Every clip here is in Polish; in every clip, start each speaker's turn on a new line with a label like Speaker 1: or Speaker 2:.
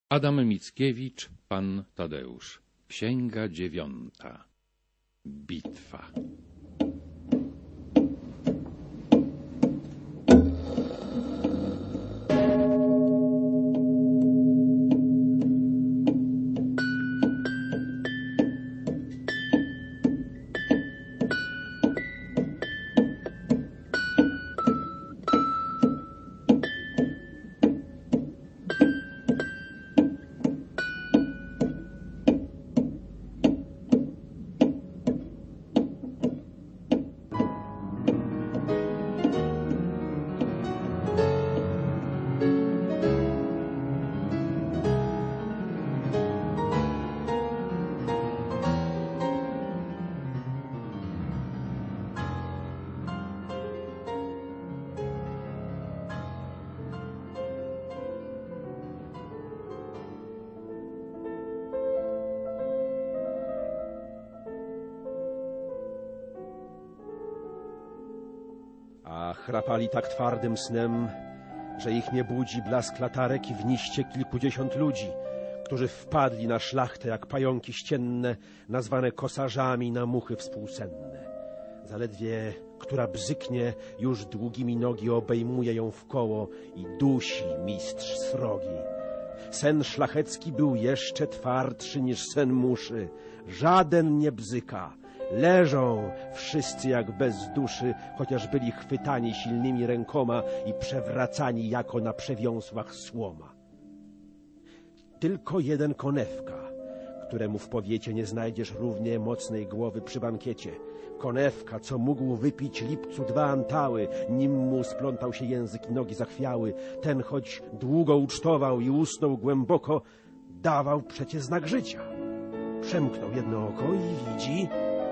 Speaker 1: Adam Mickiewicz, pan Tadeusz. Księga 9. Bitwa.
Speaker 2: A chrapali tak twardym snem, że ich nie budzi blask latarek i w niście kilkudziesiąt ludzi, którzy wpadli na szlachtę jak pająki ścienne, nazwane kosarzami na muchy współsenne. Zaledwie, która bzyknie, już długimi nogi obejmuje ją w koło i dusi mistrz srogi. Sen szlachecki był jeszcze twardszy niż sen muszy. Żaden nie bzyka. Leżą wszyscy jak bez duszy, chociaż byli chwytani silnymi rękoma i przewracani jako na przewiązłach słoma. Tylko jeden konewka, któremu w powiecie nie znajdziesz równie mocnej głowy przy bankiecie. Konewka, co mógł wypić lipcu 2 antały, nim mu splątał się język i nogi zachwiały. Ten, choć długo ucztował i usnął głęboko, dawał przecie znak życia. Przemknął jedno oko i widzi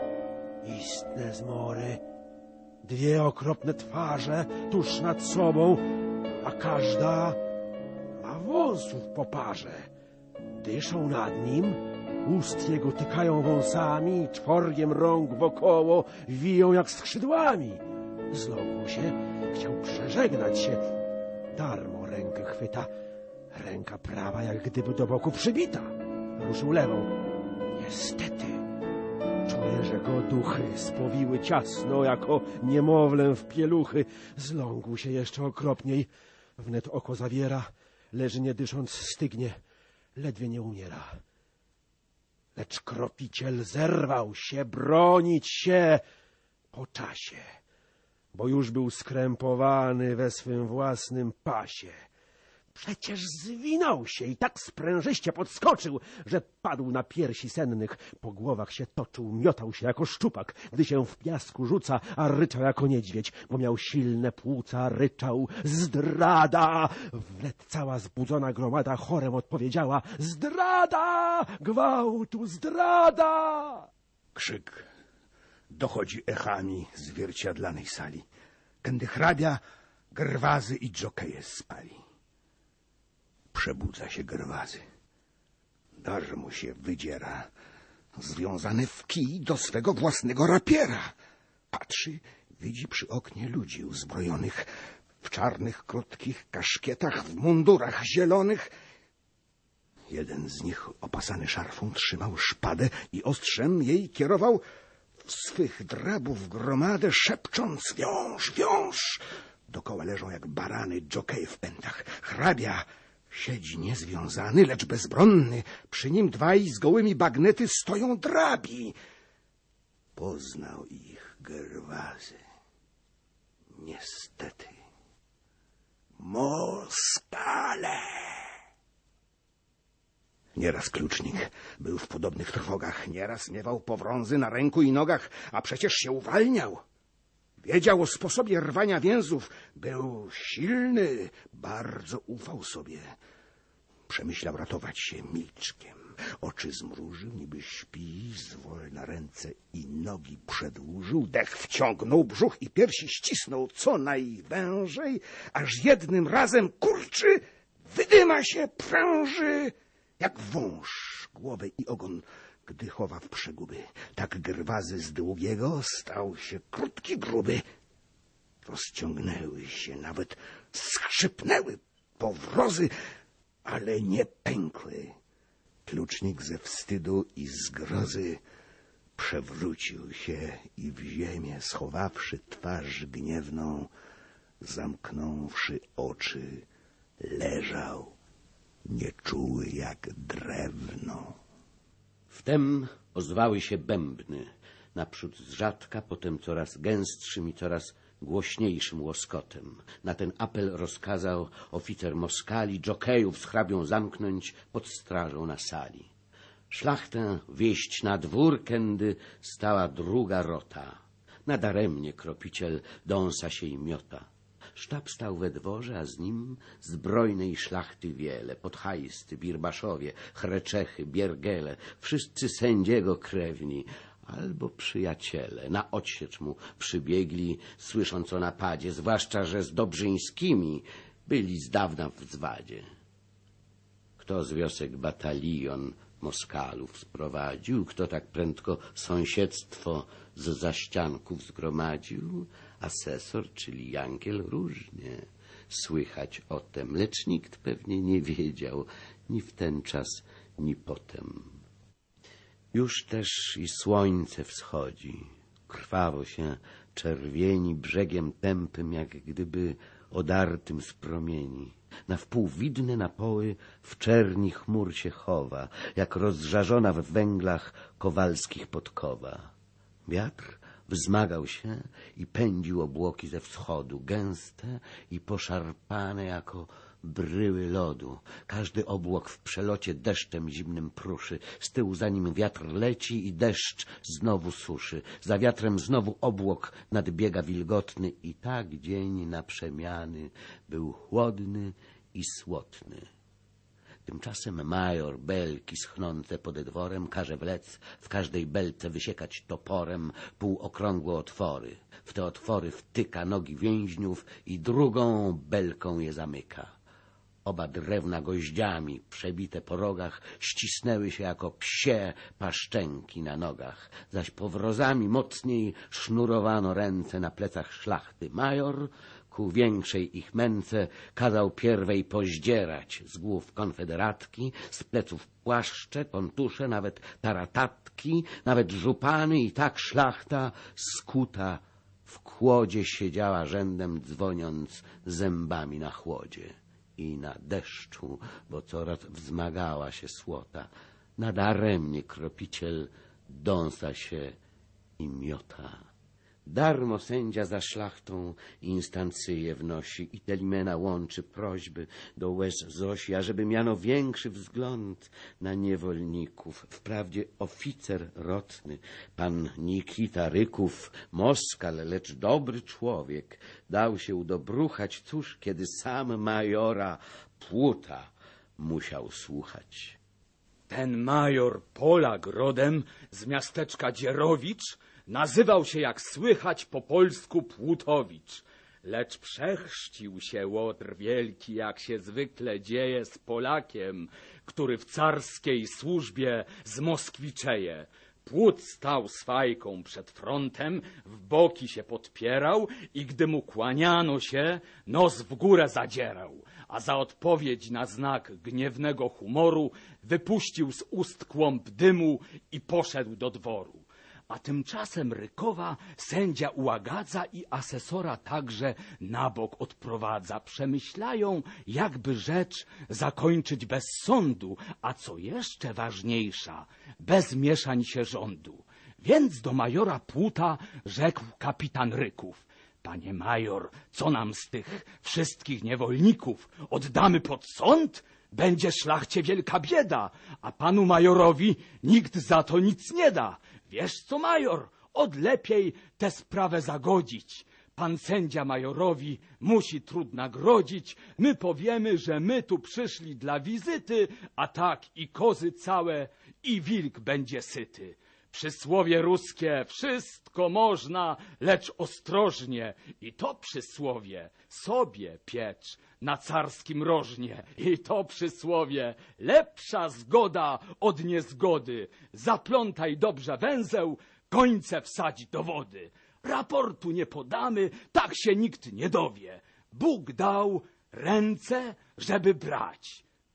Speaker 2: istne zmory, 2 okropne twarze tuż nad sobą, a każda ma wąsów po parze. Dyszą nad nim, ust jego tykają wąsami, czworgiem rąk wokoło wiją jak skrzydłami. Zląkł się, chciał przeżegnać się. Darmo rękę chwyta, ręka prawa jak gdyby do boku przybita. Ruszył lewą. Niestety, czuje, że go duchy spowiły ciasno, jako niemowlę w pieluchy. Zląkł się jeszcze okropniej. Wnet oko zawiera, leży nie dysząc, stygnie, ledwie nie umiera. Lecz kropiciel zerwał się bronić się po czasie, bo już był skrępowany we swym własnym pasie. Przecież zwinął się i tak sprężyście podskoczył, że padł na piersi sennych. Po głowach się toczył, miotał się jako szczupak, gdy się w piasku rzuca, a ryczał jako niedźwiedź, bo miał silne płuca, ryczał: zdrada! Wnet cała zbudzona gromada chorem odpowiedziała: zdrada! Gwałtu, zdrada!
Speaker 3: Krzyk dochodzi echami zwierciadlanej sali, kędy hrabia, Gerwazy i dżokeje spali. Przebudza się Gerwazy. Darmo się wydziera, związany w kij do swego własnego rapiera. Patrzy, widzi przy oknie ludzi uzbrojonych w czarnych, krótkich kaszkietach, w mundurach zielonych. Jeden z nich, opasany szarfą, trzymał szpadę i ostrzem jej kierował w swych drabów gromadę, szepcząc: wiąż, wiąż! Dokoła leżą jak barany dżokeje w pętach. Hrabia siedzi niezwiązany, lecz bezbronny. Przy nim 2 z gołymi bagnety stoją drabi. Poznał ich Gerwazy. Niestety. Moskale! Nieraz klucznik był w podobnych trwogach, nieraz miewał powrązy na ręku i nogach, a przecież się uwalniał. Wiedział o sposobie rwania więzów, był silny, bardzo ufał sobie. Przemyślał ratować się milczkiem. Oczy zmrużył, niby śpi, zwolna ręce i nogi przedłużył, dech wciągnął, brzuch i piersi ścisnął co najwężej, aż jednym razem kurczy, wydyma się, pręży, jak wąż głowę i ogon, gdy chowa w przeguby. Tak Gerwazy z długiego stał się krótki, gruby. Rozciągnęły się, nawet skrzypnęły powrozy, ale nie pękły. Klucznik ze wstydu i zgrozy przewrócił się i w ziemię, schowawszy twarz gniewną, zamknąwszy oczy, leżał, nieczuły jak drewno.
Speaker 4: Wtem ozwały się bębny, naprzód z rzadka, potem coraz gęstszym i coraz głośniejszym łoskotem. Na ten apel rozkazał oficer Moskali dżokejów z hrabią zamknąć pod strażą na sali. Szlachtę wieść na dwór, kędy stała druga rota. Nadaremnie kropiciel dąsa się i miota. Sztab stał we dworze, a z nim zbrojnej szlachty wiele, podhajsty, birbaszowie, chreczachy, biergele, wszyscy sędziego krewni, albo przyjaciele. Na odsiecz mu przybiegli, słysząc o napadzie, zwłaszcza, że z Dobrzyńskimi byli z dawna w zwadzie. Kto z wiosek batalion Moskalów sprowadził, kto tak prędko sąsiedztwo z zaścianków zgromadził, asesor, czyli Jankiel, różnie słychać o tem, lecz nikt pewnie nie wiedział, ni w ten czas, ni potem. Już też i słońce wschodzi, krwawo się czerwieni brzegiem tępym, jak gdyby odartym z promieni. Na wpół widne napoły w czerni chmur się chowa, jak rozżarzona w węglach kowalskich podkowa. Wiatr wzmagał się i pędził obłoki ze wschodu, gęste i poszarpane jako bryły lodu. Każdy obłok w przelocie deszczem zimnym pruszy. Z tyłu za nim wiatr leci i deszcz znowu suszy. Za wiatrem znowu obłok nadbiega wilgotny i tak dzień na przemiany był chłodny i słotny. Tymczasem major belki schnące pod dworem każe wlec w każdej belce wysiekać toporem półokrągłe otwory. W te otwory wtyka nogi więźniów i drugą belką je zamyka. Oba drewna goździami przebite po rogach ścisnęły się jako psie paszczęki na nogach, zaś powrozami mocniej sznurowano ręce na plecach szlachty. Major ku większej ich męce kazał pierwej pozdzierać z głów konfederatki, z pleców płaszcze, kontusze, nawet taratatki, nawet żupany i tak szlachta skuta w kłodzie siedziała rzędem, dzwoniąc zębami na chłodzie i na deszczu, bo coraz wzmagała się słota. Nadaremnie kropiciel dąsa się i miota. Darmo sędzia za szlachtą instancje wnosi i Telimena łączy prośby do łez Zosi, ażeby miano większy wzgląd na niewolników. Wprawdzie oficer rotny, pan Nikita Ryków, Moskal, lecz dobry człowiek, dał się udobruchać, cóż, kiedy sam majora Płuta musiał słuchać.
Speaker 5: Ten major Polak rodem z miasteczka Dzierowicz nazywał się, jak słychać po polsku, Płutowicz, lecz przechrzcił się Łotr Wielki, jak się zwykle dzieje z Polakiem, który w carskiej służbie z Moskwiczeje. Płód stał z fajką przed frontem, w boki się podpierał i gdy mu kłaniano się, nos w górę zadzierał, a za odpowiedź na znak gniewnego humoru wypuścił z ust kłąb dymu i poszedł do dworu. A tymczasem Rykowa sędzia ułagadza i asesora także na bok odprowadza. Przemyślają, jakby rzecz zakończyć bez sądu, a co jeszcze ważniejsza, bez mieszań się rządu. Więc do majora Płuta rzekł kapitan Ryków: panie major, co nam z tych wszystkich niewolników? Oddamy pod sąd? Będzie szlachcie wielka bieda, a panu majorowi nikt za to nic nie da. Wiesz co, major, odlepiej tę sprawę zagodzić. Pan sędzia majorowi musi trud nagrodzić. My powiemy, że my tu przyszli dla wizyty, a tak i kozy całe, i wilk będzie syty. Przysłowie ruskie, wszystko można, lecz ostrożnie. I to przysłowie sobie piecz na carskim rożnie. I to przysłowie, lepsza zgoda od niezgody. Zaplątaj dobrze węzeł, końce wsadź do wody. Raportu nie podamy, tak się nikt nie dowie. Bóg dał ręce, żeby brać.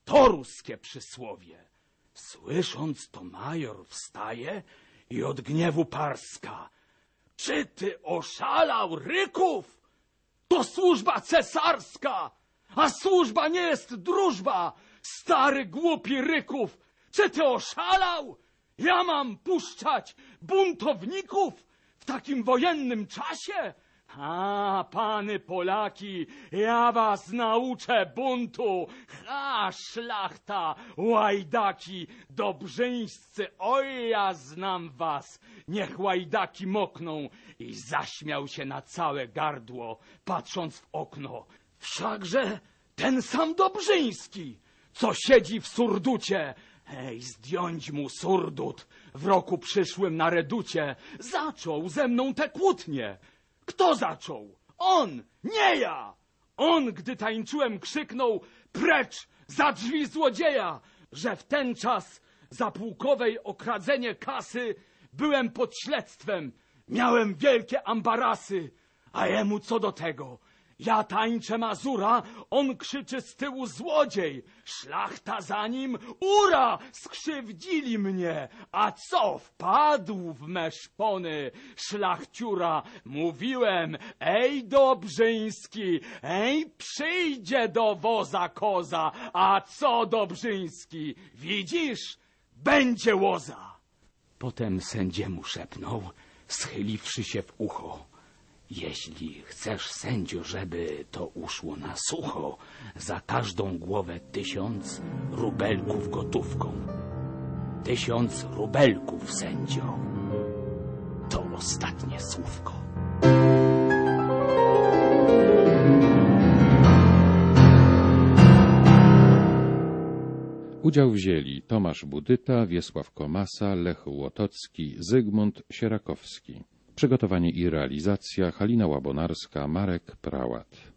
Speaker 5: To ruskie przysłowie. Słysząc to major wstaje i od gniewu parska. Czy ty oszalał, Ryków? To służba cesarska, a służba nie jest drużba. Stary głupi Ryków, czy ty oszalał? Ja mam puszczać buntowników w takim wojennym czasie? A, pany Polaki, ja was nauczę buntu. Ha, szlachta, łajdaki, dobrzyńscy, oj, ja znam was. Niech łajdaki mokną. I zaśmiał się na całe gardło, patrząc w okno. Wszakże ten sam Dobrzyński, co siedzi w surducie. Ej, zdjąć mu surdut w roku przyszłym na reducie. Zaczął ze mną te kłótnie. Kto zaczął? On, nie ja! On, gdy tańczyłem, krzyknął: precz, za drzwi złodzieja! Że w ten czas za pułkowej okradzenie kasy byłem pod śledztwem, miałem wielkie ambarasy, a jemu co do tego? Ja tańczę mazura, on krzyczy z tyłu: złodziej! Szlachta za nim: ura! Skrzywdzili mnie! A co? Wpadł w me szpony szlachciura. Mówiłem: ej, Dobrzyński, ej, przyjdzie do woza koza. A co, Dobrzyński? Widzisz? Będzie łoza. Potem sędziemu szepnął, schyliwszy się w ucho: jeśli chcesz, sędzio, żeby to uszło na sucho, za każdą głowę 1000 rubelków gotówką. 1000 rubelków, sędzio. To ostatnie słówko.
Speaker 1: Udział wzięli Tomasz Budyta, Wiesław Komasa, Lech Łotocki, Zygmunt Sierakowski. Przygotowanie i realizacja Halina Łabonarska, Marek Prałat.